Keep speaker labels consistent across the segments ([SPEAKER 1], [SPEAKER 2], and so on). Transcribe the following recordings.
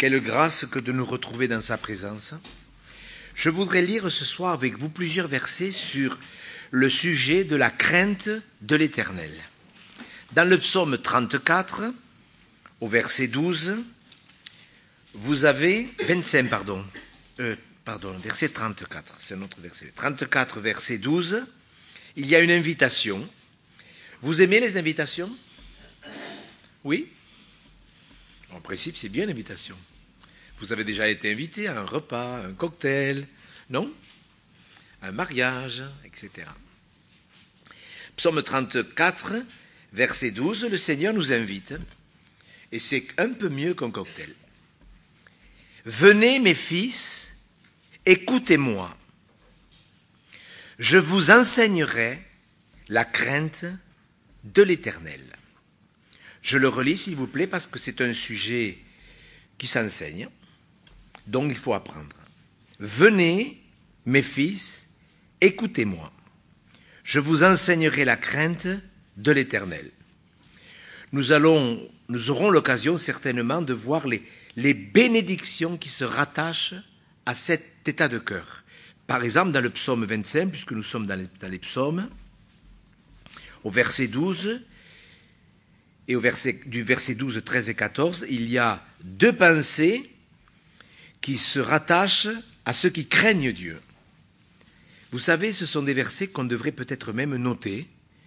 [SPEAKER 1] Quelle grâce que de nous retrouver dans sa présence. Je voudrais lire ce soir avec vous plusieurs versets sur le sujet de la crainte de l'Éternel. Dans le psaume 34, au verset 12, vous avez 25, verset 34, c'est un autre verset. 34, verset 12, il y a une invitation. Vous aimez les invitations? Oui? En principe, c'est bien l'invitation. Vous avez déjà été invité à un repas, un cocktail, non? Un mariage, etc. Psaume 34, verset 12, le Seigneur nous invite, et c'est un peu mieux qu'un cocktail. Venez, mes fils, écoutez-moi. Je vous enseignerai la crainte de l'Éternel. Je le relis, s'il vous plaît, parce que c'est un sujet qui s'enseigne, donc il faut apprendre. Venez, mes fils, écoutez-moi. Je vous enseignerai la crainte de l'Éternel. Nous aurons l'occasion certainement de voir les bénédictions qui se rattachent à cet état de cœur. Par exemple, dans le psaume 25, puisque nous sommes dans les psaumes, au verset 12, et du verset 12, 13 et 14, il y a deux pensées qui se rattachent à ceux qui craignent Dieu. Vous savez, ce sont des versets qu'on devrait peut-être même noter,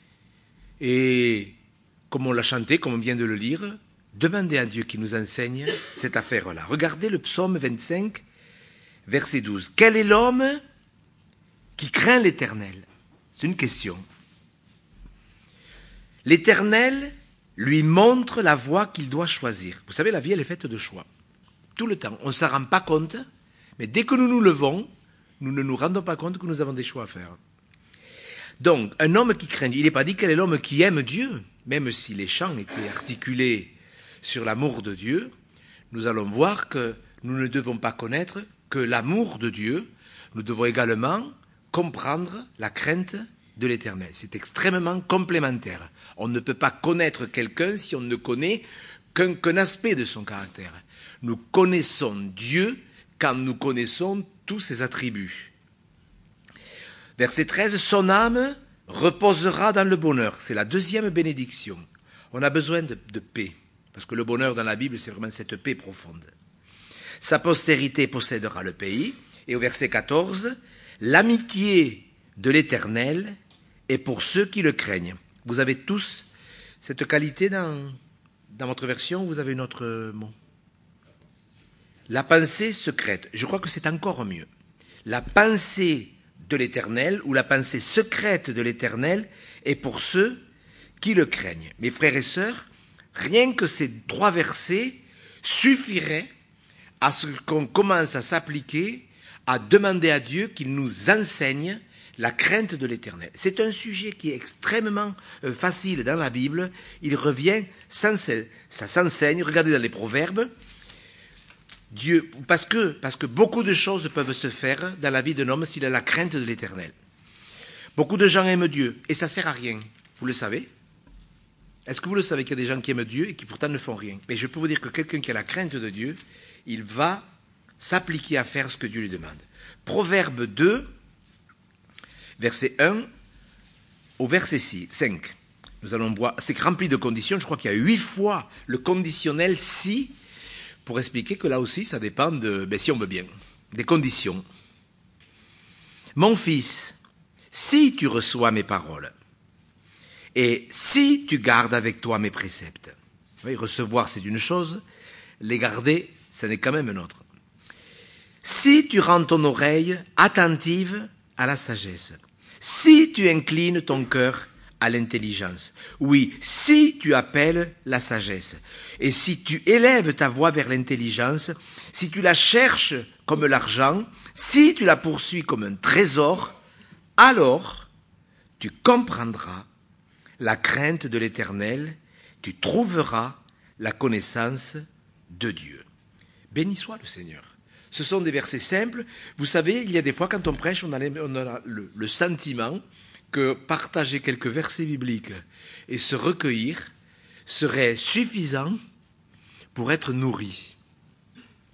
[SPEAKER 1] et comme on l'a chanté, comme on vient de le lire, demandez à Dieu qui nous enseigne cette affaire-là. Regardez le psaume 25, verset 12. Quel est l'homme qui craint l'Éternel? C'est une question. L'Éternel lui montre la voie qu'il doit choisir. Vous savez, la vie, elle est faite de choix. Tout le temps. On ne s'en rend pas compte, mais dès que nous nous levons, nous ne nous rendons pas compte que nous avons des choix à faire. Donc, un homme qui craint, il n'est pas dit quel est l'homme qui aime Dieu, même si les chants étaient articulés sur l'amour de Dieu, nous allons voir que nous ne devons pas connaître que l'amour de Dieu, nous devons également comprendre la crainte de l'Éternel. C'est extrêmement complémentaire. On ne peut pas connaître quelqu'un si on ne connaît qu'un aspect de son caractère. Nous connaissons Dieu quand nous connaissons tous ses attributs. Verset 13, son âme reposera dans le bonheur. C'est la deuxième bénédiction. On a besoin de paix, parce que le bonheur dans la Bible, c'est vraiment cette paix profonde. Sa postérité possédera le pays. Et au verset 14, l'amitié de l'Éternel est pour ceux qui le craignent. Vous avez tous cette qualité dans votre version, vous avez une autre mot. La pensée secrète. Je crois que c'est encore mieux. La pensée de l'Éternel, ou la pensée secrète de l'Éternel, est pour ceux qui le craignent. Mes frères et sœurs, rien que ces 3 versets suffiraient à ce qu'on commence à s'appliquer, à demander à Dieu qu'il nous enseigne la crainte de l'Éternel. C'est un sujet qui est extrêmement facile dans la Bible. Il revient, ça s'enseigne. Regardez dans les Proverbes. Dieu, parce que beaucoup de choses peuvent se faire dans la vie d'un homme s'il a la crainte de l'Éternel. Beaucoup de gens aiment Dieu et ça sert à rien. Vous le savez? Est-ce que vous le savez qu'il y a des gens qui aiment Dieu et qui pourtant ne font rien? Mais je peux vous dire que quelqu'un qui a la crainte de Dieu, il va s'appliquer à faire ce que Dieu lui demande. Proverbe 2, verset 1 au verset 5. Nous allons voir, c'est rempli de conditions, je crois qu'il y a 8 fois le conditionnel si, pour expliquer que là aussi, ça dépend de, si on veut bien, des conditions. Mon fils, si tu reçois mes paroles, et si tu gardes avec toi mes préceptes, oui, recevoir c'est une chose, les garder, ça n'est quand même une autre. Si tu rends ton oreille attentive à la sagesse, si tu inclines ton cœur à l'intelligence, oui, si tu appelles la sagesse, et si tu élèves ta voix vers l'intelligence, si tu la cherches comme l'argent, si tu la poursuis comme un trésor, alors tu comprendras la crainte de l'Éternel, tu trouveras la connaissance de Dieu. Béni soit le Seigneur. Ce sont des versets simples. Vous savez, il y a des fois quand on prêche, on a le sentiment que partager quelques versets bibliques et se recueillir serait suffisant pour être nourri.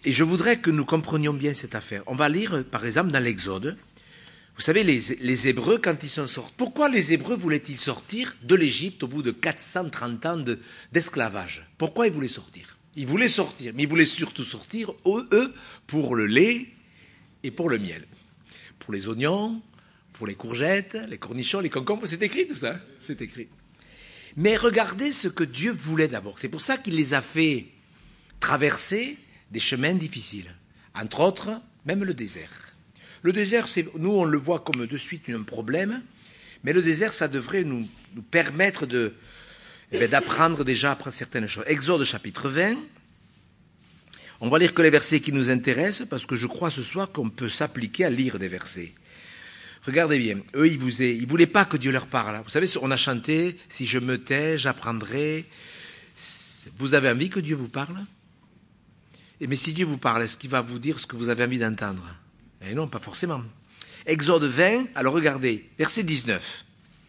[SPEAKER 1] Et je voudrais que nous comprenions bien cette affaire. On va lire, par exemple, dans l'Exode. Vous savez, les Hébreux, quand ils sont sortis, pourquoi les Hébreux voulaient-ils sortir de l'Égypte au bout de 430 ans d'esclavage? Pourquoi ils voulaient sortir? Ils voulaient sortir, mais ils voulaient surtout sortir, eux, pour le lait et pour le miel. Pour les oignons, pour les courgettes, les cornichons, les concombres, c'est écrit tout ça, c'est écrit. Mais regardez ce que Dieu voulait d'abord. C'est pour ça qu'il les a fait traverser des chemins difficiles. Entre autres, même le désert. Le désert, nous, on le voit comme de suite un problème, mais le désert, ça devrait nous permettre d'apprendre déjà après certaines choses. Exode chapitre 20, on va lire que les versets qui nous intéressent, parce que je crois ce soir qu'on peut s'appliquer à lire des versets. Regardez bien, eux, ils voulaient pas que Dieu leur parle. Vous savez, on a chanté, si je me tais, j'apprendrai. Vous avez envie que Dieu vous parle? Mais si Dieu vous parle, est-ce qu'il va vous dire ce que vous avez envie d'entendre? Eh non, pas forcément. Exode 20, alors regardez, verset 19.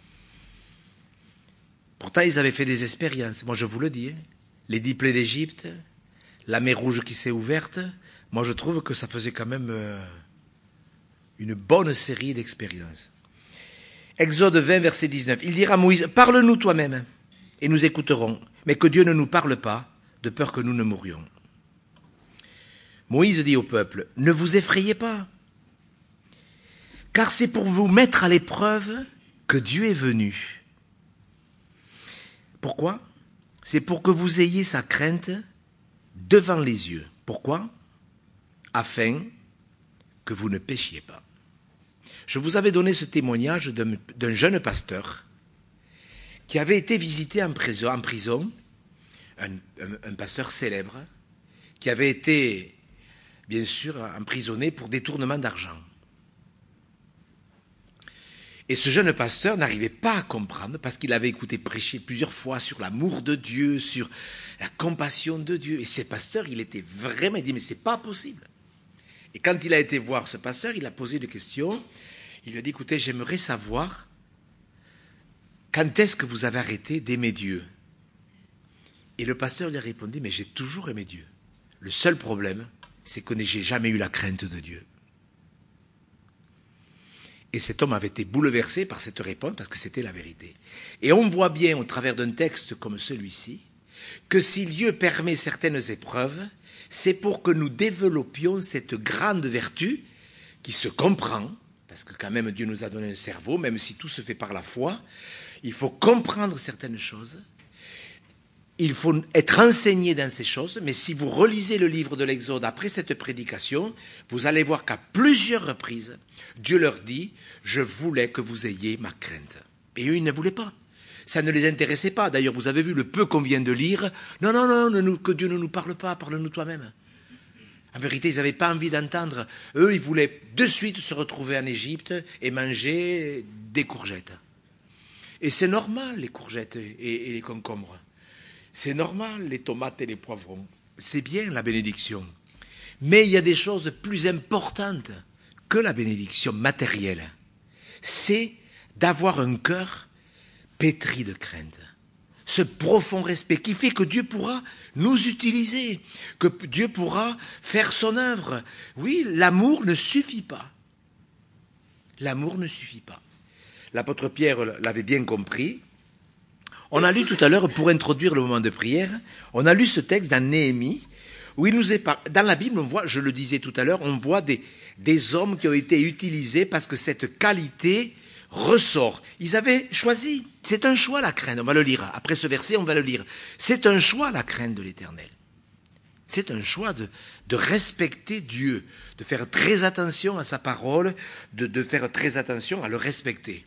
[SPEAKER 1] Pourtant, ils avaient fait des expériences, moi je vous le dis. Les 10 plaies d'Égypte, la mer Rouge qui s'est ouverte, moi je trouve que ça faisait quand même une bonne série d'expériences. Exode 20, verset 19. Il dira à Moïse, parle-nous toi-même, et nous écouterons, mais que Dieu ne nous parle pas, de peur que nous ne mourions. Moïse dit au peuple, ne vous effrayez pas, car c'est pour vous mettre à l'épreuve que Dieu est venu. Pourquoi? C'est pour que vous ayez sa crainte devant les yeux. Pourquoi? Afin que vous ne péchiez pas. Je vous avais donné ce témoignage d'un jeune pasteur qui avait été visité en prison, un pasteur célèbre, qui avait été, bien sûr, emprisonné pour détournement d'argent. Et ce jeune pasteur n'arrivait pas à comprendre, parce qu'il avait écouté prêcher plusieurs fois sur l'amour de Dieu, sur la compassion de Dieu. Et ce pasteur, il était vraiment, il dit, mais c'est pas possible. Et quand il a été voir ce pasteur, il a posé des questions. Il lui a dit, écoutez, j'aimerais savoir, quand est-ce que vous avez arrêté d'aimer Dieu? Et le pasteur lui a répondu, mais j'ai toujours aimé Dieu. Le seul problème, c'est que j'ai jamais eu la crainte de Dieu. Et cet homme avait été bouleversé par cette réponse parce que c'était la vérité. Et on voit bien au travers d'un texte comme celui-ci que si Dieu permet certaines épreuves, c'est pour que nous développions cette grande vertu qui se comprend, parce que quand même Dieu nous a donné un cerveau, même si tout se fait par la foi, il faut comprendre certaines choses. Il faut être enseigné dans ces choses, mais si vous relisez le livre de l'Exode après cette prédication, vous allez voir qu'à plusieurs reprises, Dieu leur dit, je voulais que vous ayez ma crainte. Et eux, ils ne voulaient pas. Ça ne les intéressait pas. D'ailleurs, vous avez vu le peu qu'on vient de lire. Non, que Dieu ne nous parle pas, parle-nous toi-même. En vérité, ils n'avaient pas envie d'entendre. Eux, ils voulaient de suite se retrouver en Égypte et manger des courgettes. Et c'est normal, les courgettes et les concombres. C'est normal, les tomates et les poivrons. C'est bien la bénédiction. Mais il y a des choses plus importantes que la bénédiction matérielle. C'est d'avoir un cœur pétri de crainte. Ce profond respect qui fait que Dieu pourra nous utiliser, que Dieu pourra faire son œuvre. Oui, l'amour ne suffit pas. L'amour ne suffit pas. L'apôtre Pierre l'avait bien compris. On a lu tout à l'heure, pour introduire le moment de prière, on a lu ce texte dans Néhémie, où il nous est dans la Bible, on voit, je le disais tout à l'heure, on voit des hommes qui ont été utilisés parce que cette qualité ressort. Ils avaient choisi, c'est un choix la crainte, on va le lire, après ce verset on va le lire, c'est un choix la crainte de l'Éternel. C'est un choix de respecter Dieu, de faire très attention à sa parole, de faire très attention à le respecter.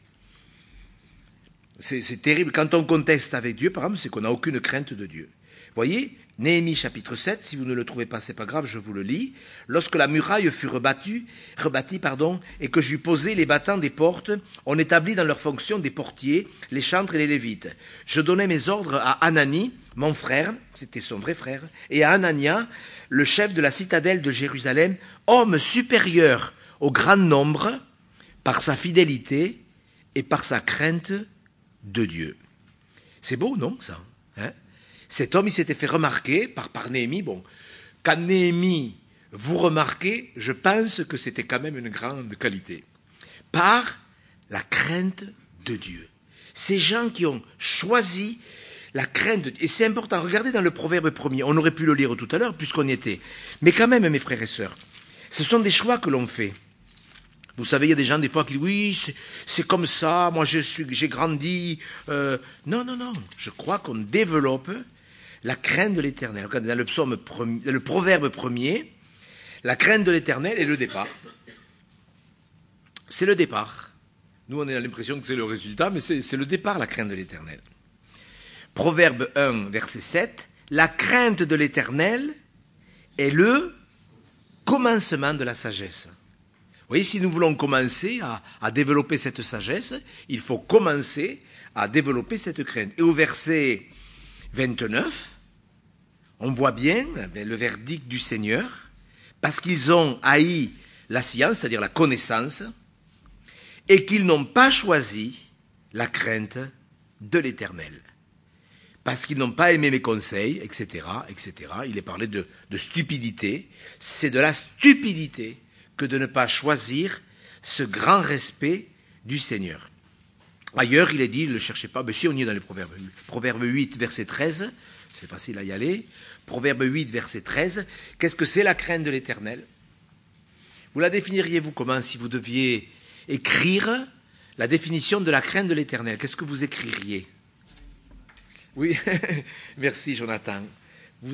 [SPEAKER 1] C'est terrible. Quand on conteste avec Dieu, par exemple, c'est qu'on n'a aucune crainte de Dieu. Voyez, Néhémie chapitre 7, si vous ne le trouvez pas, c'est pas grave, je vous le lis. Lorsque la muraille fut rebâtie, et que j'eus posé les battants des portes, on établit dans leur fonction des portiers, les chantres et les lévites. Je donnai mes ordres à Hanani, mon frère, c'était son vrai frère, et à Hanania, le chef de la citadelle de Jérusalem, homme supérieur au grand nombre, par sa fidélité et par sa crainte de Dieu. C'est beau, non, ça, hein? Cet homme, il s'était fait remarquer par Néhémie. Bon, quand Néhémie vous remarquez, je pense que c'était quand même une grande qualité. Par la crainte de Dieu. Ces gens qui ont choisi la crainte de Dieu. Et c'est important, regardez dans le Proverbe 1er, on aurait pu le lire tout à l'heure puisqu'on y était. Mais quand même, mes frères et sœurs, ce sont des choix que l'on fait. Vous savez, il y a des gens des fois qui disent, oui, c'est comme ça, moi j'ai grandi. Non, je crois qu'on développe la crainte de l'Éternel. Dans le Proverbe 1er, la crainte de l'Éternel est le départ. C'est le départ. Nous, on a l'impression que c'est le résultat, mais c'est le départ, la crainte de l'Éternel. Proverbe 1, verset 7, la crainte de l'Éternel est le commencement de la sagesse. Vous voyez, si nous voulons commencer à développer cette sagesse, il faut commencer à développer cette crainte. Et au verset 29, on voit bien le verdict du Seigneur, parce qu'ils ont haï la science, c'est-à-dire la connaissance, et qu'ils n'ont pas choisi la crainte de l'Éternel. Parce qu'ils n'ont pas aimé mes conseils, etc., etc. Il est parlé de stupidité. C'est de la stupidité que de ne pas choisir ce grand respect du Seigneur. Ailleurs, il est dit, ne le cherchez pas, mais si on y est dans les Proverbes. Proverbe 8, verset 13, c'est facile à y aller. Proverbe 8, verset 13, qu'est-ce que c'est la crainte de l'Éternel? Vous la définiriez-vous comment si vous deviez écrire la définition de la crainte de l'Éternel? Qu'est-ce que vous écririez? Oui, merci Jonathan. Vous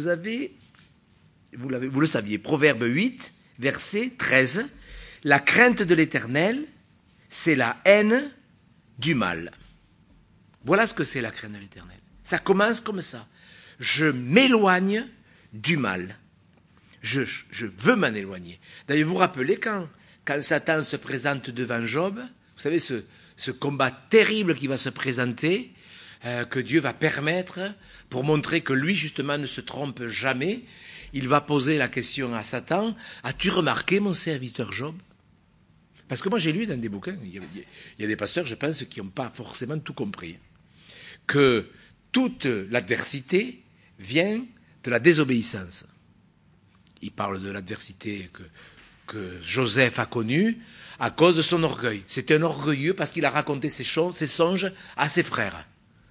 [SPEAKER 1] le saviez, Proverbe 8, verset 13, la crainte de l'Éternel, c'est la haine du mal. Voilà ce que c'est la crainte de l'Éternel. Ça commence comme ça. Je m'éloigne du mal. Je veux m'en éloigner. D'ailleurs, vous vous rappelez quand Satan se présente devant Job, vous savez, ce combat terrible qui va se présenter, que Dieu va permettre pour montrer que lui, justement, ne se trompe jamais. Il va poser la question à Satan, as-tu remarqué mon serviteur Job? Parce que moi, j'ai lu dans des bouquins, il y a des pasteurs, je pense, qui n'ont pas forcément tout compris, que toute l'adversité vient de la désobéissance. Il parle de l'adversité que Joseph a connue à cause de son orgueil. C'était un orgueilleux parce qu'il a raconté ses songes à ses frères.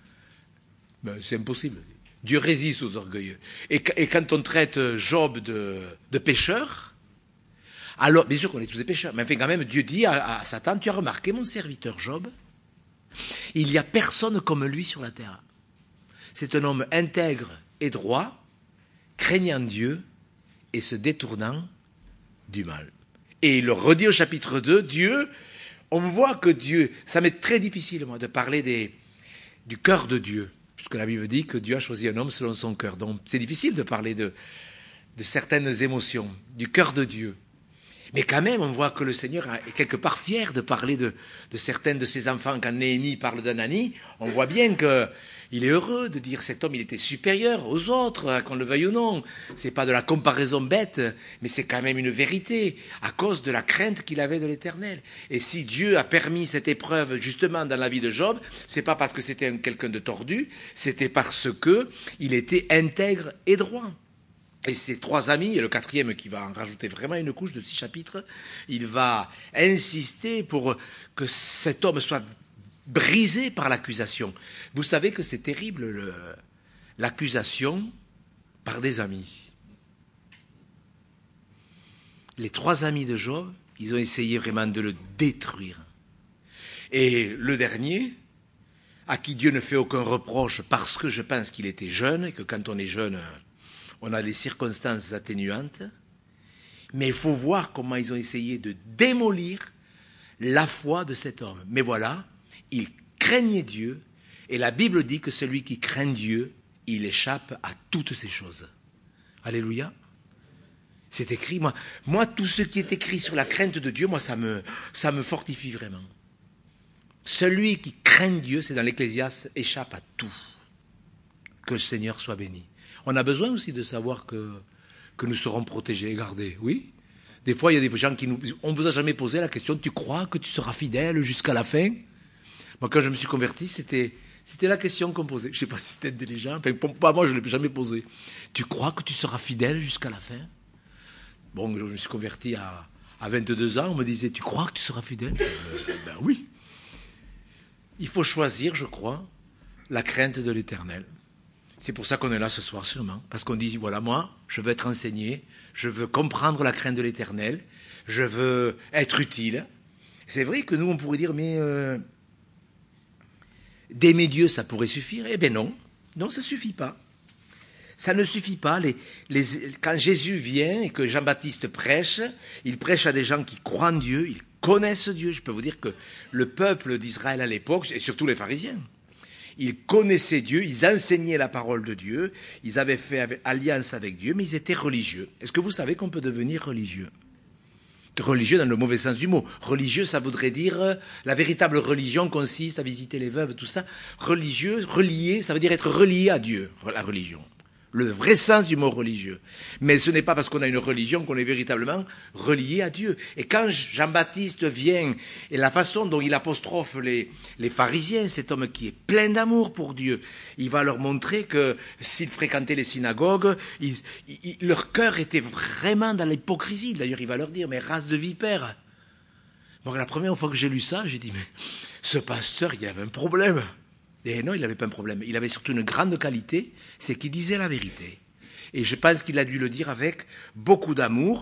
[SPEAKER 1] Ben, c'est impossible. Dieu résiste aux orgueilleux. Et quand on traite Job de pécheur, alors, bien sûr qu'on est tous des pécheurs, mais enfin quand même, Dieu dit à Satan, tu as remarqué mon serviteur Job? Il n'y a personne comme lui sur la terre. C'est un homme intègre et droit, craignant Dieu et se détournant du mal. Et il le redit au chapitre 2, Dieu, on voit que Dieu, ça m'est très difficile moi de parler du cœur de Dieu, puisque la Bible dit que Dieu a choisi un homme selon son cœur. Donc c'est difficile de parler de certaines émotions, du cœur de Dieu. Mais quand même, on voit que le Seigneur est quelque part fier de parler de certains de ses enfants. Quand Néhémie parle d'Anani, on voit bien qu'il est heureux de dire cet homme, il était supérieur aux autres, qu'on le veuille ou non. C'est pas de la comparaison bête, mais c'est quand même une vérité, à cause de la crainte qu'il avait de l'Éternel. Et si Dieu a permis cette épreuve justement dans la vie de Job, c'est pas parce que c'était quelqu'un de tordu, c'était parce que il était intègre et droit. Et ses trois amis, et le quatrième qui va en rajouter vraiment une couche de 6 chapitres, il va insister pour que cet homme soit brisé par l'accusation. Vous savez que c'est terrible, l'accusation par des amis. Les 3 amis de Job, ils ont essayé vraiment de le détruire. Et le dernier, à qui Dieu ne fait aucun reproche parce que je pense qu'il était jeune, et que quand on est jeune, on a les circonstances atténuantes, mais il faut voir comment ils ont essayé de démolir la foi de cet homme. Mais voilà, il craignait Dieu, et la Bible dit que celui qui craint Dieu, il échappe à toutes ces choses. Alléluia. C'est écrit, moi tout ce qui est écrit sur la crainte de Dieu, moi ça me fortifie vraiment. Celui qui craint Dieu, c'est dans l'Ecclésiaste, échappe à tout. Que le Seigneur soit béni. On a besoin aussi de savoir que nous serons protégés et gardés, oui. Des fois, il y a des gens on ne vous a jamais posé la question, tu crois que tu seras fidèle jusqu'à la fin? Moi, quand je me suis converti, c'était la question qu'on posait. Je ne sais pas si c'était intelligent, enfin, pas moi, je ne l'ai jamais posé. Tu crois que tu seras fidèle jusqu'à la fin? Bon, je me suis converti à 22 ans, on me disait, tu crois que tu seras fidèle? Ben oui. Il faut choisir, je crois, la crainte de l'Éternel. C'est pour ça qu'on est là ce soir sûrement, parce qu'on dit, voilà, moi, je veux être enseigné, je veux comprendre la crainte de l'Éternel, je veux être utile. C'est vrai que nous, on pourrait dire, mais d'aimer Dieu, ça pourrait suffire. Eh bien non, non, ça ne suffit pas. Ça ne suffit pas. Quand Jésus vient et que Jean-Baptiste prêche, il prêche à des gens qui croient en Dieu, ils connaissent Dieu. Je peux vous dire que le peuple d'Israël à l'époque, et surtout les pharisiens, ils connaissaient Dieu, ils enseignaient la parole de Dieu, ils avaient fait alliance avec Dieu, mais ils étaient religieux. Est-ce que vous savez qu'on peut devenir religieux? Religieux dans le mauvais sens du mot. Religieux, ça voudrait dire, la véritable religion consiste à visiter les veuves, tout ça. Religieux, relié, ça veut dire être relié à Dieu, la religion. Le vrai sens du mot religieux. Mais ce n'est pas parce qu'on a une religion qu'on est véritablement relié à Dieu. Et quand Jean-Baptiste vient, et la façon dont il apostrophe les pharisiens, cet homme qui est plein d'amour pour Dieu, il va leur montrer que s'ils fréquentaient les synagogues, leur cœur était vraiment dans l'hypocrisie. D'ailleurs, il va leur dire, mais race de vipères. Bon, la première fois que j'ai lu ça, j'ai dit, mais ce pasteur, il y avait un problème. Et non, il n'avait pas un problème. Il avait surtout une grande qualité, c'est qu'il disait la vérité. Et je pense qu'il a dû le dire avec beaucoup d'amour.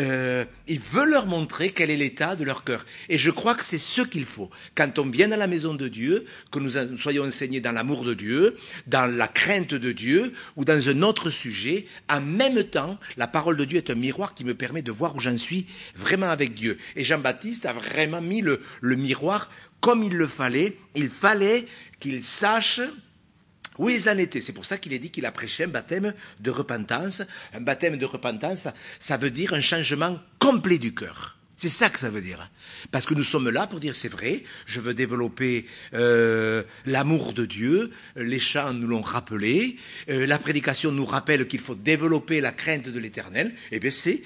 [SPEAKER 1] Il veut leur montrer quel est l'état de leur cœur. Et je crois que c'est ce qu'il faut. Quand on vient à la maison de Dieu, que nous soyons enseignés dans l'amour de Dieu, dans la crainte de Dieu, ou dans un autre sujet, en même temps, la parole de Dieu est un miroir qui me permet de voir où j'en suis vraiment avec Dieu. Et Jean-Baptiste a vraiment mis le miroir comme il le fallait. Il fallait qu'il sache où ils en étaient. C'est pour ça qu'il est dit qu'il a prêché un baptême de repentance. Un baptême de repentance, ça veut dire un changement complet du cœur. C'est ça que ça veut dire. Parce que nous sommes là pour dire, c'est vrai, je veux développer l'amour de Dieu. Les chants nous l'ont rappelé. La prédication nous rappelle qu'il faut développer la crainte de l'Éternel. Eh bien, c'est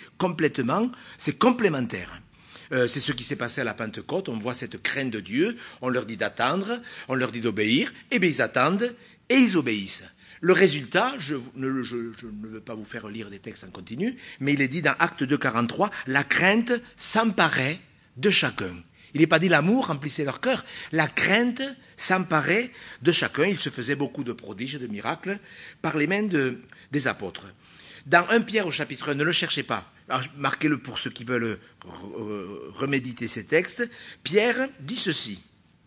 [SPEAKER 1] complémentaire. C'est ce qui s'est passé à la Pentecôte, on voit cette crainte de Dieu, on leur dit d'attendre, on leur dit d'obéir, et bien ils attendent et ils obéissent. Le résultat, je ne veux pas vous faire lire des textes en continu, mais il est dit dans Actes 2,43, la crainte s'emparait de chacun. Il n'est pas dit l'amour remplissait leur cœur, la crainte s'emparait de chacun, il se faisait beaucoup de prodiges et de miracles par les mains des apôtres. Dans 1 Pierre au chapitre 1, ne le cherchez pas, alors, marquez-le pour ceux qui veulent reméditer ces textes, Pierre dit ceci,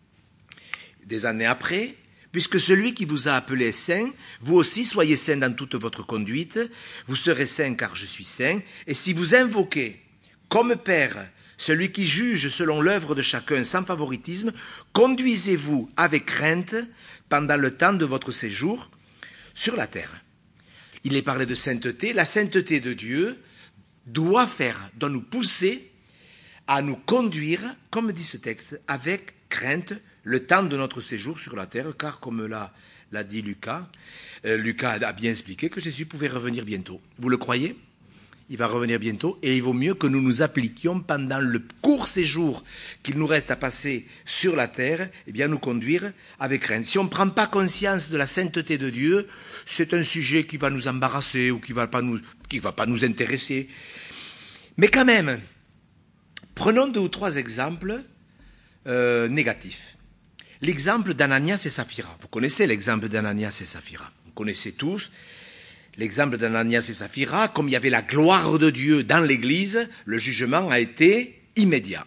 [SPEAKER 1] des années après, puisque celui qui vous a appelé est saint, vous aussi soyez saints dans toute votre conduite, vous serez saints car je suis saint, et si vous invoquez comme Père celui qui juge selon l'œuvre de chacun sans favoritisme, conduisez-vous avec crainte pendant le temps de votre séjour sur la terre. Il est parlé de sainteté, la sainteté de Dieu doit nous pousser à nous conduire, comme dit ce texte, avec crainte, le temps de notre séjour sur la terre, car comme l'a dit Lucas, Lucas a bien expliqué que Jésus pouvait revenir bientôt. Vous le croyez? Il va revenir bientôt, et il vaut mieux que nous nous appliquions pendant le court séjour qu'il nous reste à passer sur la terre, eh bien nous conduire avec crainte. Si on ne prend pas conscience de la sainteté de Dieu, c'est un sujet qui va nous embarrasser ou qui va pas nous intéresser. Mais quand même, prenons 2 ou 3 exemples négatifs. L'exemple d'Ananias et Saphira. Vous connaissez l'exemple d'Ananias et Saphira. Vous connaissez tous l'exemple d'Ananias et Saphira. Comme il y avait la gloire de Dieu dans l'Église, le jugement a été immédiat.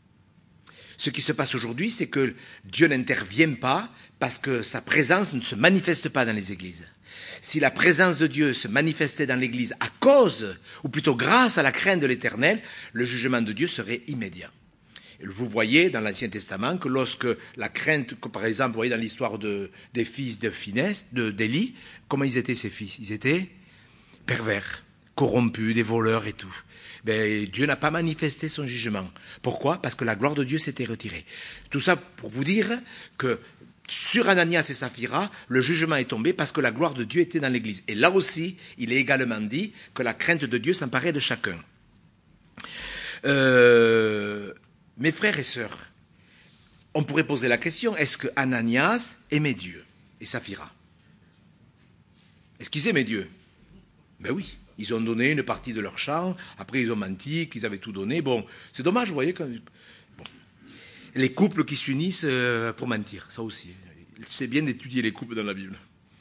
[SPEAKER 1] Ce qui se passe aujourd'hui, c'est que Dieu n'intervient pas parce que sa présence ne se manifeste pas dans les églises. Si la présence de Dieu se manifestait dans l'Église à cause, ou plutôt grâce à la crainte de l'Éternel, le jugement de Dieu serait immédiat. Et vous voyez dans l'Ancien Testament que lorsque la crainte, que par exemple, vous voyez dans l'histoire des fils de Finès, d'Élie, comment ils étaient ces fils? Ils étaient pervers, corrompus, des voleurs et tout. Ben, Dieu n'a pas manifesté son jugement. Pourquoi? Parce que la gloire de Dieu s'était retirée. Tout ça pour vous dire que sur Ananias et Saphira, le jugement est tombé parce que la gloire de Dieu était dans l'Église. Et là aussi, il est également dit que la crainte de Dieu s'emparait de chacun. Mes frères et sœurs, on pourrait poser la question, est-ce que Ananias aimait Dieu et Saphira? Est-ce qu'ils aimaient Dieu? Ben oui. Ils ont donné une partie de leur champ, après ils ont menti, qu'ils avaient tout donné. Bon, c'est dommage, vous voyez. Bon. Les couples qui s'unissent pour mentir, ça aussi. C'est bien d'étudier les couples dans la Bible.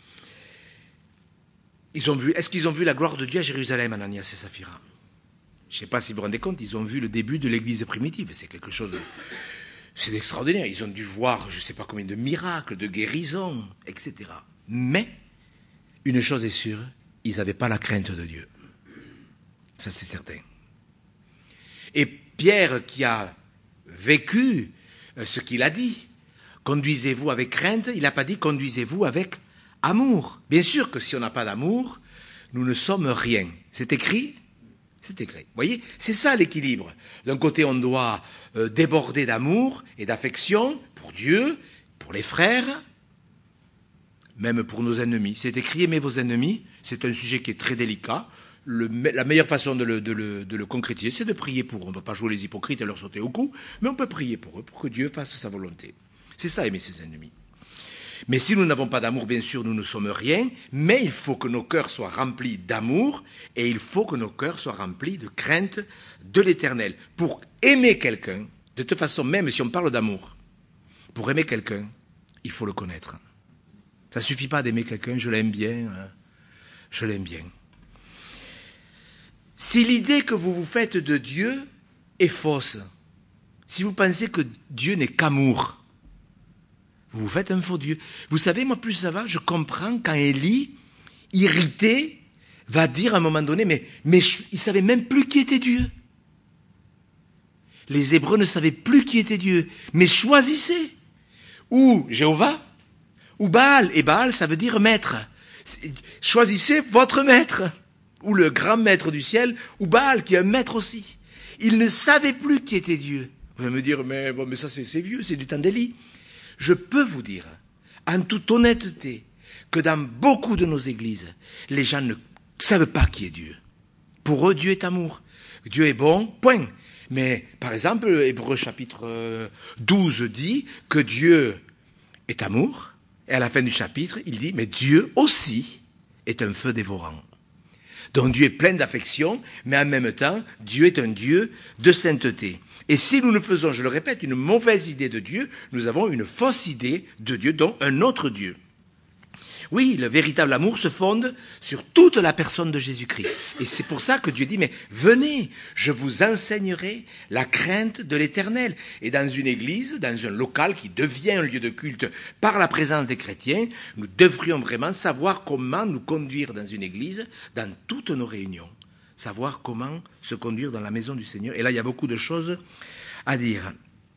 [SPEAKER 1] Est-ce qu'ils ont vu la gloire de Dieu à Jérusalem, Ananias et Saphira? Je ne sais pas si vous vous rendez compte, ils ont vu le début de l'église primitive. C'est quelque chose c'est extraordinaire. Ils ont dû voir, je ne sais pas combien de miracles, de guérisons, etc. Mais, une chose est sûre, ils n'avaient pas la crainte de Dieu. Ça, c'est certain. Et Pierre, qui a vécu ce qu'il a dit, conduisez-vous avec crainte, il n'a pas dit conduisez-vous avec amour. Bien sûr que si on n'a pas d'amour, nous ne sommes rien. C'est écrit? C'est écrit. Vous voyez, c'est ça l'équilibre. D'un côté, on doit déborder d'amour et d'affection pour Dieu, pour les frères, même pour nos ennemis. C'est écrit, aimez vos ennemis. C'est un sujet qui est très délicat. La meilleure façon de le concrétiser, c'est de prier pour eux. On ne va pas jouer les hypocrites et leur sauter au cou, mais on peut prier pour eux, pour que Dieu fasse sa volonté. C'est ça, aimer ses ennemis. Mais si nous n'avons pas d'amour, bien sûr, nous ne sommes rien, mais il faut que nos cœurs soient remplis d'amour et il faut que nos cœurs soient remplis de crainte de l'Éternel. Pour aimer quelqu'un, de toute façon, même si on parle d'amour, pour aimer quelqu'un, il faut le connaître. Ça ne suffit pas d'aimer quelqu'un, je l'aime bien, je l'aime bien. Si l'idée que vous vous faites de Dieu est fausse, si vous pensez que Dieu n'est qu'amour, vous vous faites un faux Dieu. Vous savez, moi, plus ça va, je comprends quand Élie, irrité, va dire à un moment donné, mais il ne savait même plus qui était Dieu. Les Hébreux ne savaient plus qui était Dieu, mais choisissez. Ou Jéhovah, ou Baal. Et Baal, ça veut dire maître. Choisissez votre maître. Ou le grand maître du ciel, ou Baal, qui est un maître aussi. Ils ne savaient plus qui était Dieu. Vous allez me dire, mais ça c'est vieux, c'est du temps d'Élie. Je peux vous dire, en toute honnêteté, que dans beaucoup de nos églises, les gens ne savent pas qui est Dieu. Pour eux, Dieu est amour. Dieu est bon, point. Mais, par exemple, Hébreux chapitre 12 dit que Dieu est amour. Et à la fin du chapitre, il dit, mais Dieu aussi est un feu dévorant. Donc Dieu est plein d'affection, mais en même temps, Dieu est un Dieu de sainteté. Et si nous nous faisons, je le répète, une mauvaise idée de Dieu, nous avons une fausse idée de Dieu, donc un autre Dieu. Oui, le véritable amour se fonde sur toute la personne de Jésus-Christ. Et c'est pour ça que Dieu dit, mais venez, je vous enseignerai la crainte de l'Éternel. Et dans une église, dans un local qui devient un lieu de culte par la présence des chrétiens, nous devrions vraiment savoir comment nous conduire dans une église, dans toutes nos réunions. Savoir comment se conduire dans la maison du Seigneur. Et là, il y a beaucoup de choses à dire.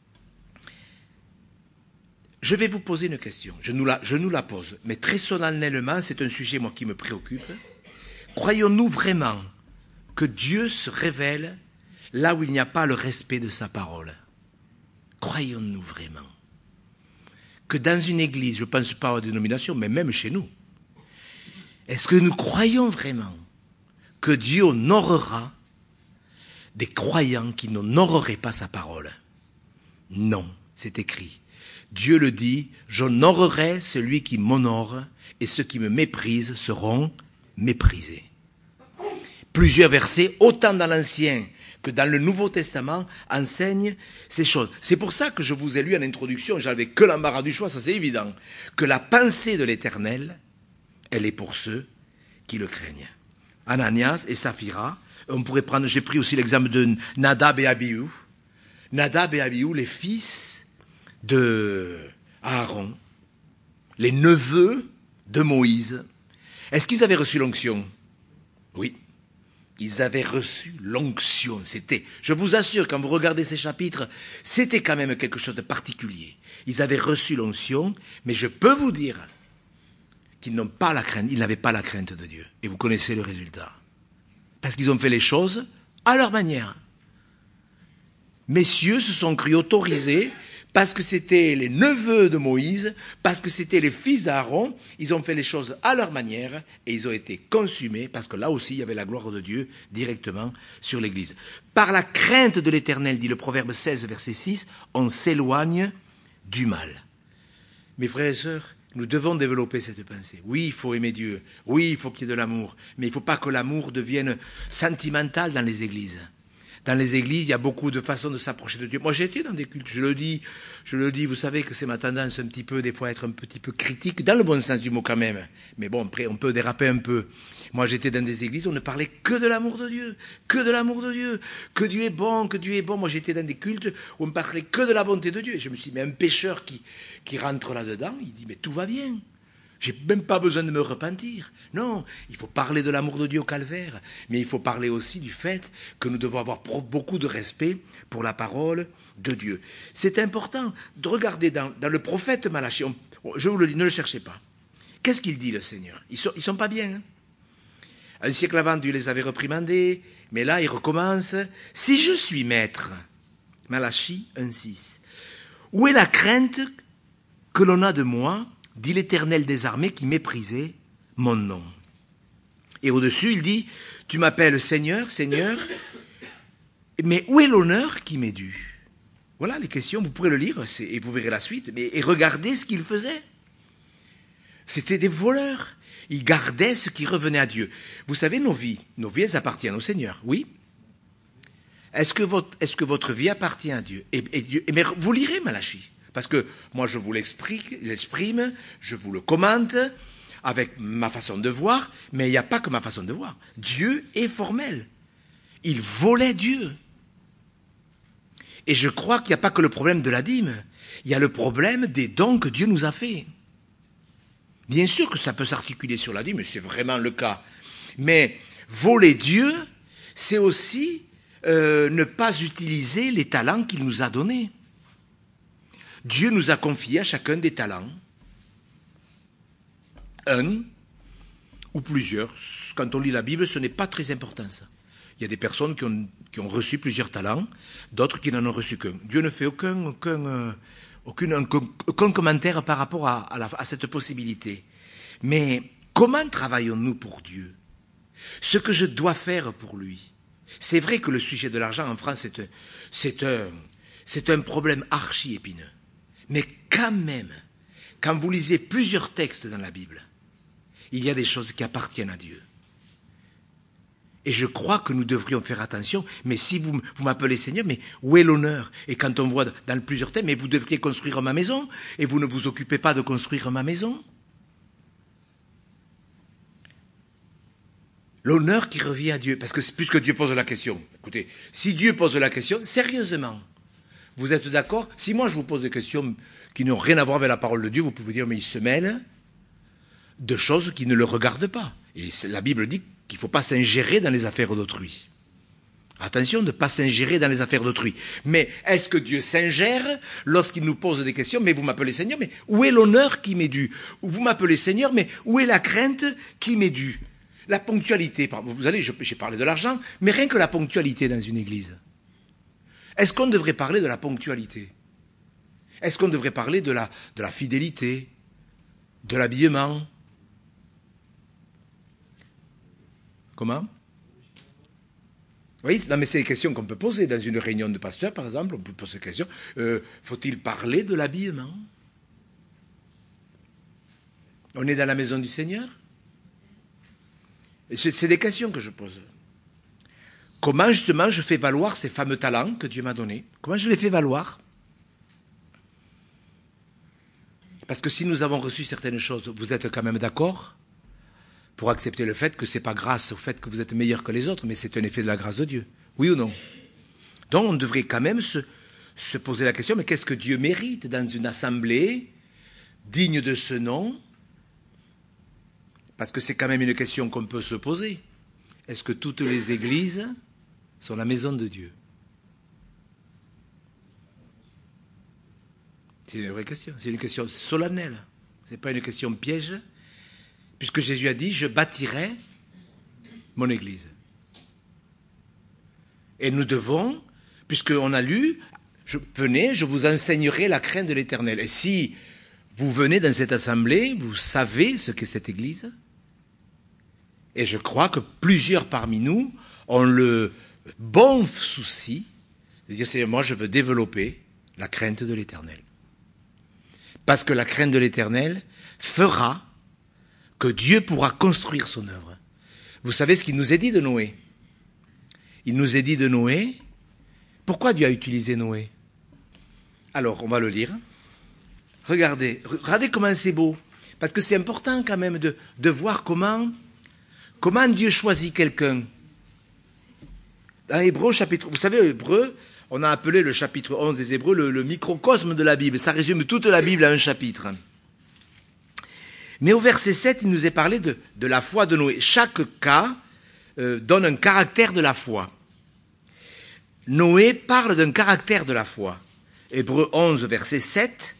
[SPEAKER 1] Je vais vous poser une question. Je nous la pose. Mais très solennellement, c'est un sujet, moi, qui me préoccupe. Croyons-nous vraiment que Dieu se révèle là où il n'y a pas le respect de sa parole? Croyons-nous vraiment que dans une église, je ne pense pas aux dénominations, mais même chez nous, est-ce que nous croyons vraiment que Dieu honorera des croyants qui n'honoreraient pas sa parole? Non, c'est écrit. Dieu le dit, j'honorerai celui qui m'honore et ceux qui me méprisent seront méprisés. Plusieurs versets, autant dans l'Ancien que dans le Nouveau Testament, enseignent ces choses. C'est pour ça que je vous ai lu en introduction, j'avais que l'embarras du choix, ça c'est évident, que la pensée de l'Éternel, elle est pour ceux qui le craignent. Ananias et Saphira, on pourrait prendre, j'ai pris aussi l'exemple de Nadab et Abihu. Nadab et Abihu, les fils de Aaron, les neveux de Moïse. Est-ce qu'ils avaient reçu l'onction? Oui, ils avaient reçu l'onction. C'était, je vous assure, quand vous regardez ces chapitres, c'était quand même quelque chose de particulier. Ils avaient reçu l'onction, mais je peux vous dire qu'ils n'ont pas la crainte, ils n'avaient pas la crainte de Dieu. Et vous connaissez le résultat. Parce qu'ils ont fait les choses à leur manière. Messieurs se sont cru autorisés, parce que c'était les neveux de Moïse, parce que c'était les fils d'Aaron, ils ont fait les choses à leur manière, et ils ont été consumés, parce que là aussi, il y avait la gloire de Dieu directement sur l'Église. Par la crainte de l'Éternel, dit le Proverbe 16, verset 6, on s'éloigne du mal. Mes frères et sœurs, Nous devons développer cette pensée. Oui, il faut aimer Dieu. Oui, il faut qu'il y ait de l'amour. Mais il ne faut pas que l'amour devienne sentimental dans les églises. Dans les églises, il y a beaucoup de façons de s'approcher de Dieu. Moi, j'ai été dans des cultes, je le dis, vous savez que c'est ma tendance un petit peu, des fois, à être un petit peu critique, dans le bon sens du mot quand même. Mais bon, après, on peut déraper un peu. Moi, j'étais dans des églises où on ne parlait que de l'amour de Dieu, que de l'amour de Dieu, que Dieu est bon, que Dieu est bon. Moi, j'étais dans des cultes où on ne parlait que de la bonté de Dieu. Et je me suis dit, mais un pécheur qui rentre là-dedans, il dit, mais tout va bien. J'ai même pas besoin de me repentir. Non, il faut parler de l'amour de Dieu au calvaire, mais il faut parler aussi du fait que nous devons avoir beaucoup de respect pour la parole de Dieu. C'est important de regarder dans le prophète Malachie. Je vous le dis, ne le cherchez pas. Qu'est-ce qu'il dit le Seigneur? Ils sont pas bien. Hein? Un siècle avant, Dieu les avait reprimandés, mais là, il recommence. Si je suis maître, Malachie 1,6, où est la crainte que l'on a de moi, dit l'Éternel des armées qui méprisait mon nom. Et au-dessus, il dit, tu m'appelles Seigneur, Seigneur, mais où est l'honneur qui m'est dû? Voilà les questions, vous pourrez le lire et vous verrez la suite. Et regardez ce qu'ils faisaient. C'était des voleurs. Ils gardaient ce qui revenait à Dieu. Vous savez, nos vies, elles appartiennent au Seigneur, oui. Est-ce que votre vie appartient à Dieu? Mais vous lirez Malachie. Parce que moi, je vous l'exprime, je vous le commente avec ma façon de voir, mais il n'y a pas que ma façon de voir. Dieu est formel. Il volait Dieu. Et je crois qu'il n'y a pas que le problème de la dîme. Il y a le problème des dons que Dieu nous a faits. Bien sûr que ça peut s'articuler sur la dîme, mais c'est vraiment le cas. Mais voler Dieu, c'est aussi ne pas utiliser les talents qu'il nous a donnés. Dieu nous a confié à chacun des talents. Un ou plusieurs. Quand on lit la Bible, ce n'est pas très important ça. Il y a des personnes qui ont reçu plusieurs talents, d'autres qui n'en ont reçu qu'un. Dieu ne fait aucun commentaire par rapport à cette possibilité. Mais comment travaillons-nous pour Dieu? Ce que je dois faire pour lui. C'est vrai que le sujet de l'argent en France, c'est un problème archi-épineux. Mais quand même, quand vous lisez plusieurs textes dans la Bible, il y a des choses qui appartiennent à Dieu. Et je crois que nous devrions faire attention, mais si vous m'appelez Seigneur, mais où est l'honneur? Et quand on voit dans plusieurs thèmes, mais vous devriez construire ma maison, et vous ne vous occupez pas de construire ma maison. L'honneur qui revient à Dieu, parce que puisque Dieu pose la question, écoutez, si Dieu pose la question, sérieusement, vous êtes d'accord? Si moi je vous pose des questions qui n'ont rien à voir avec la parole de Dieu, vous pouvez dire, mais il se mêle de choses qui ne le regardent pas. Et la Bible dit qu'il ne faut pas s'ingérer dans les affaires d'autrui. Attention de ne pas s'ingérer dans les affaires d'autrui. Mais est-ce que Dieu s'ingère lorsqu'il nous pose des questions? Mais vous m'appelez Seigneur, mais où est l'honneur qui m'est dû? Vous m'appelez Seigneur, mais où est la crainte qui m'est due? La ponctualité, vous allez, j'ai parlé de l'argent, mais rien que la ponctualité dans une église. Est-ce qu'on devrait parler de la ponctualité? Est-ce qu'on devrait parler de la fidélité, de l'habillement? Comment? Oui, non, mais c'est des questions qu'on peut poser dans une réunion de pasteurs, par exemple. On peut poser des questions. Faut-il parler de l'habillement? On est dans la maison du Seigneur? Et c'est des questions que je pose. Comment justement je fais valoir ces fameux talents que Dieu m'a donnés? Comment je les fais valoir? Parce que si nous avons reçu certaines choses, vous êtes quand même d'accord pour accepter le fait que ce n'est pas grâce au fait que vous êtes meilleur que les autres, mais c'est un effet de la grâce de Dieu. Oui ou non? Donc on devrait quand même se poser la question, mais qu'est-ce que Dieu mérite dans une assemblée digne de ce nom? Parce que c'est quand même une question qu'on peut se poser. Est-ce que toutes les églises sont la maison de Dieu? C'est une vraie question. C'est une question solennelle. Ce n'est pas une question piège. Puisque Jésus a dit, je bâtirai mon église. Et nous devons, puisqu'on a lu, venez, je vous enseignerai la crainte de l'Éternel. Et si vous venez dans cette assemblée, vous savez ce qu'est cette église. Et je crois que plusieurs parmi nous ont le bon souci de dire, c'est moi je veux développer la crainte de l'Éternel. Parce que la crainte de l'Éternel fera que Dieu pourra construire son œuvre. Vous savez ce qu'il nous est dit de Noé? Il nous est dit de Noé. Pourquoi Dieu a utilisé Noé? Alors, on va le lire. Regardez comment c'est beau. Parce que c'est important quand même de voir comment Dieu choisit quelqu'un. Dans Hébreux chapitre, vous savez, Hébreux, on a appelé le chapitre 11 des Hébreux le microcosme de la Bible. Ça résume toute la Bible à un chapitre. Mais au verset 7, il nous est parlé de la foi de Noé. Chaque cas donne un caractère de la foi. Noé parle d'un caractère de la foi. Hébreux 11, verset 7.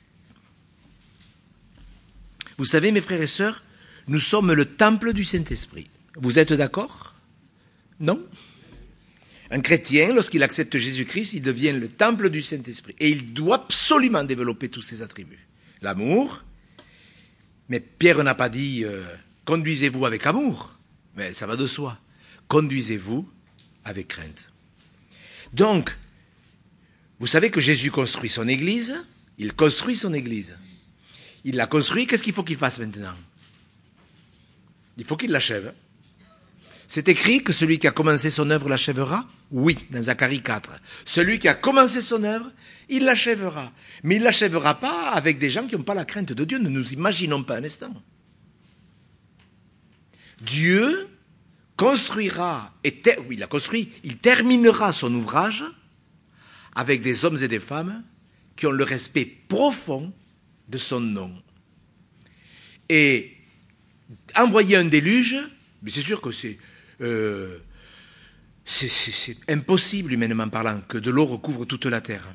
[SPEAKER 1] Vous savez, mes frères et sœurs, nous sommes le temple du Saint-Esprit. Vous êtes d'accord? Non? Un chrétien, lorsqu'il accepte Jésus-Christ, il devient le temple du Saint-Esprit. Et il doit absolument développer tous ses attributs. L'amour. Mais Pierre n'a pas dit conduisez-vous avec amour. Mais ça va de soi. Conduisez-vous avec crainte. Donc, vous savez que Jésus construit son Église. Il construit son Église. Il l'a construit. Qu'est-ce qu'il faut qu'il fasse maintenant? Il faut qu'il l'achève. C'est écrit que celui qui a commencé son œuvre l'achèvera? Oui, dans Zacharie 4. Celui qui a commencé son œuvre, il l'achèvera. Mais il ne l'achèvera pas avec des gens qui n'ont pas la crainte de Dieu. Ne nous imaginons pas un instant. Dieu construira, il a construit, il terminera son ouvrage avec des hommes et des femmes qui ont le respect profond de son nom. Et envoyer un déluge, mais c'est sûr que c'est impossible, humainement parlant, que de l'eau recouvre toute la terre.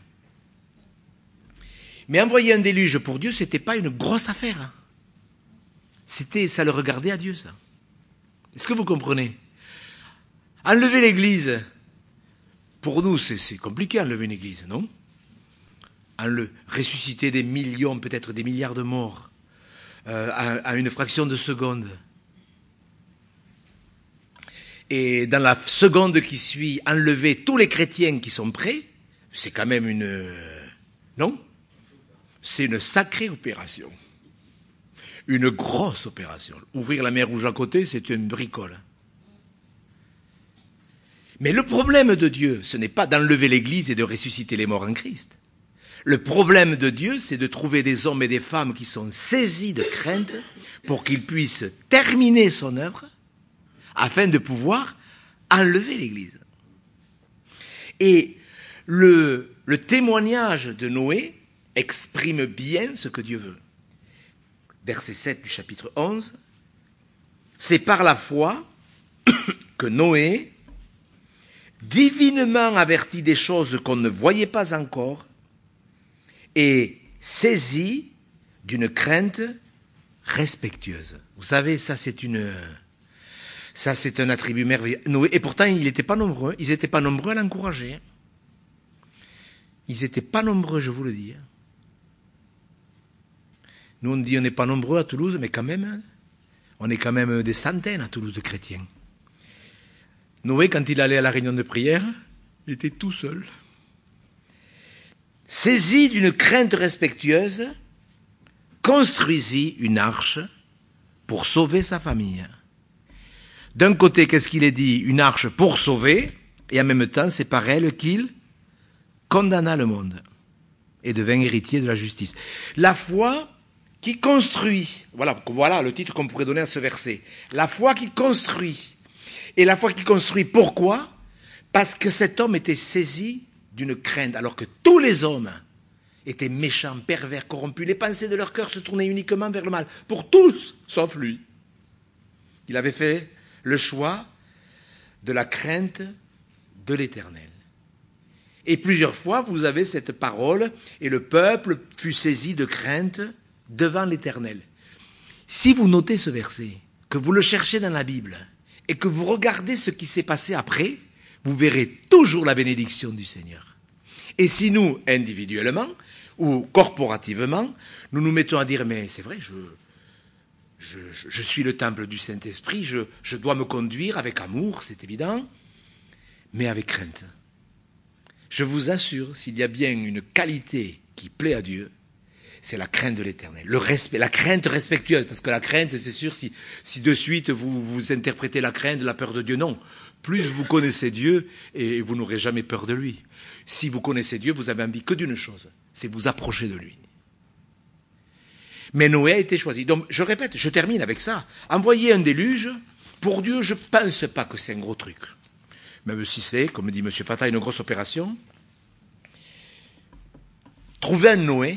[SPEAKER 1] Mais envoyer un déluge pour Dieu, c'était pas une grosse affaire. Ça le regardait à Dieu, ça. Est-ce que vous comprenez? Enlever l'église, pour nous, c'est compliqué, enlever une église, non? Ressusciter des millions, peut-être des milliards de morts, à une fraction de seconde. Et dans la seconde qui suit, enlever tous les chrétiens qui sont prêts, c'est quand même non? C'est une sacrée opération. Une grosse opération. Ouvrir la mer Rouge à côté, c'est une bricole. Mais le problème de Dieu, ce n'est pas d'enlever l'Église et de ressusciter les morts en Christ. Le problème de Dieu, c'est de trouver des hommes et des femmes qui sont saisis de crainte pour qu'ils puissent terminer son œuvre afin de pouvoir enlever l'Église. Et le témoignage de Noé exprime bien ce que Dieu veut. Verset 7 du chapitre 11. C'est par la foi que Noé, divinement averti des choses qu'on ne voyait pas encore, est saisi d'une crainte respectueuse. Vous savez, ça c'est un attribut merveilleux. Noé, et pourtant, ils n'étaient pas nombreux. Ils n'étaient pas nombreux à l'encourager. Ils n'étaient pas nombreux, je vous le dis. Nous, on dit on n'est pas nombreux à Toulouse, mais quand même, on est quand même des centaines à Toulouse de chrétiens. Noé, quand il allait à la réunion de prière, il était tout seul. Saisi d'une crainte respectueuse, construisit une arche pour sauver sa famille. D'un côté, qu'est-ce qu'il est dit? Une arche pour sauver, et en même temps, c'est par elle qu'il condamna le monde et devint héritier de la justice. La foi qui construit, voilà le titre qu'on pourrait donner à ce verset. La foi qui construit. Et la foi qui construit, pourquoi? Parce que cet homme était saisi d'une crainte, alors que tous les hommes étaient méchants, pervers, corrompus. Les pensées de leur cœur se tournaient uniquement vers le mal. Pour tous, sauf lui. Il avait fait le choix de la crainte de l'Éternel. Et plusieurs fois, vous avez cette parole, et le peuple fut saisi de crainte devant l'Éternel. Si vous notez ce verset, que vous le cherchez dans la Bible, et que vous regardez ce qui s'est passé après, vous verrez toujours la bénédiction du Seigneur. Et si nous, individuellement, ou corporativement, nous nous mettons à dire, mais c'est vrai, je suis le temple du Saint-Esprit, je dois me conduire avec amour, c'est évident, mais avec crainte. Je vous assure, s'il y a bien une qualité qui plaît à Dieu, c'est la crainte de l'Éternel. Le respect, la crainte respectueuse, parce que la crainte, c'est sûr, si de suite vous interprétez la crainte, la peur de Dieu, non. Plus vous connaissez Dieu, et vous n'aurez jamais peur de lui. Si vous connaissez Dieu, vous avez envie que d'une chose, c'est vous approcher de lui. Mais Noé a été choisi. Donc, je répète, je termine avec ça. Envoyer un déluge, pour Dieu, je pense pas que c'est un gros truc. Même si c'est, comme dit M. Fata, une grosse opération. Trouver un Noé,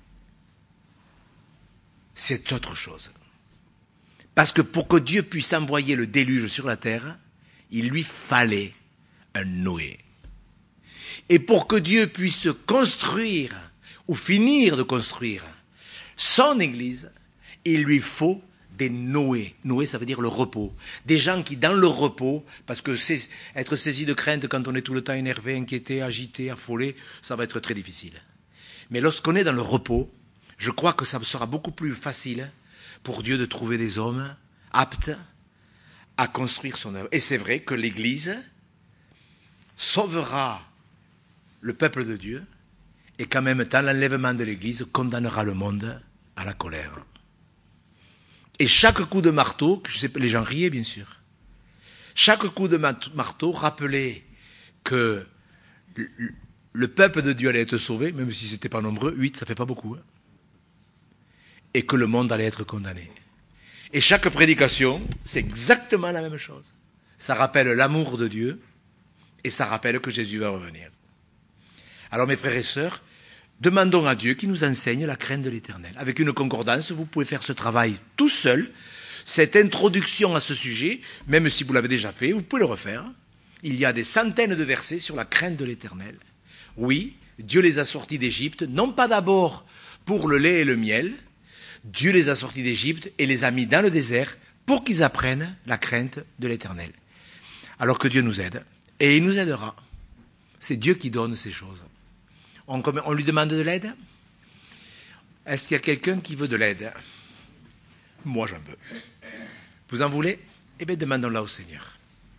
[SPEAKER 1] c'est autre chose. Parce que pour que Dieu puisse envoyer le déluge sur la terre, il lui fallait un Noé. Et pour que Dieu puisse construire, ou finir de construire, son Église, il lui faut des Noé. Noé, ça veut dire le repos. Des gens qui, dans le repos, parce que être saisi de crainte quand on est tout le temps énervé, inquiété, agité, affolé, ça va être très difficile. Mais lorsqu'on est dans le repos, je crois que ça sera beaucoup plus facile pour Dieu de trouver des hommes aptes à construire son œuvre. Et c'est vrai que l'Église sauvera le peuple de Dieu et qu'en même temps, l'enlèvement de l'Église condamnera le monde à la colère. Et chaque coup de marteau, je sais pas, les gens riaient bien sûr, chaque coup de marteau rappelait que le peuple de Dieu allait être sauvé, même si c'était pas nombreux, 8, ça fait pas beaucoup, hein, et que le monde allait être condamné. Et chaque prédication, c'est exactement la même chose. Ça rappelle l'amour de Dieu, et ça rappelle que Jésus va revenir. Alors mes frères et sœurs, demandons à Dieu qui nous enseigne la crainte de l'Éternel. Avec une concordance, vous pouvez faire ce travail tout seul. Cette introduction à ce sujet, même si vous l'avez déjà fait, vous pouvez le refaire. Il y a des centaines de versets sur la crainte de l'Éternel. Oui, Dieu les a sortis d'Égypte, non pas d'abord pour le lait et le miel. Dieu les a sortis d'Égypte et les a mis dans le désert pour qu'ils apprennent la crainte de l'Éternel. Alors que Dieu nous aide, et il nous aidera. C'est Dieu qui donne ces choses. On lui demande de l'aide? Est-ce qu'il y a quelqu'un qui veut de l'aide? Moi, j'en veux. Vous en voulez? Eh bien, demandons-la au Seigneur.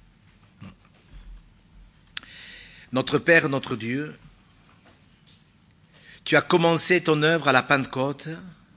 [SPEAKER 1] Notre Père, notre Dieu, tu as commencé ton œuvre à la Pentecôte.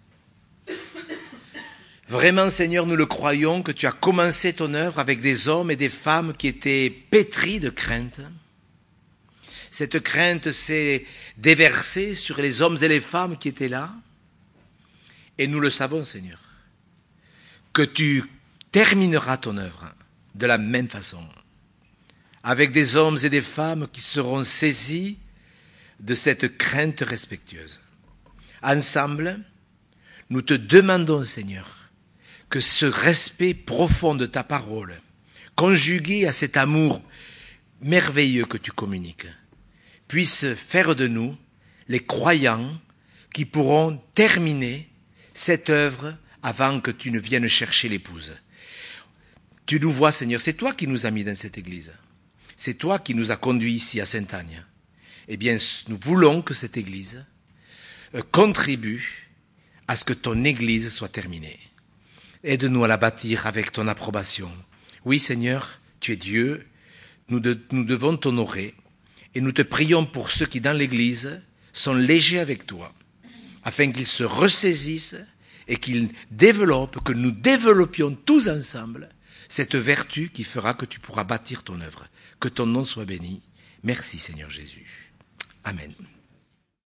[SPEAKER 1] Vraiment, Seigneur, nous le croyons que tu as commencé ton œuvre avec des hommes et des femmes qui étaient pétris de crainte. Cette crainte s'est déversée sur les hommes et les femmes qui étaient là. Et nous le savons, Seigneur, que tu termineras ton œuvre de la même façon, avec des hommes et des femmes qui seront saisis de cette crainte respectueuse. Ensemble, nous te demandons, Seigneur, que ce respect profond de ta parole, conjugué à cet amour merveilleux que tu communiques, puisse faire de nous les croyants qui pourront terminer cette œuvre avant que tu ne viennes chercher l'épouse. Tu nous vois, Seigneur, c'est toi qui nous as mis dans cette église. C'est toi qui nous as conduits ici à Sainte-Agne. Eh bien, nous voulons que cette église contribue à ce que ton église soit terminée. Aide-nous à la bâtir avec ton approbation. Oui, Seigneur, tu es Dieu, nous devons t'honorer. Et nous te prions pour ceux qui, dans l'Église, sont légers avec toi, afin qu'ils se ressaisissent et qu'ils développent, que nous développions tous ensemble cette vertu qui fera que tu pourras bâtir ton œuvre. Que ton nom soit béni. Merci, Seigneur Jésus. Amen.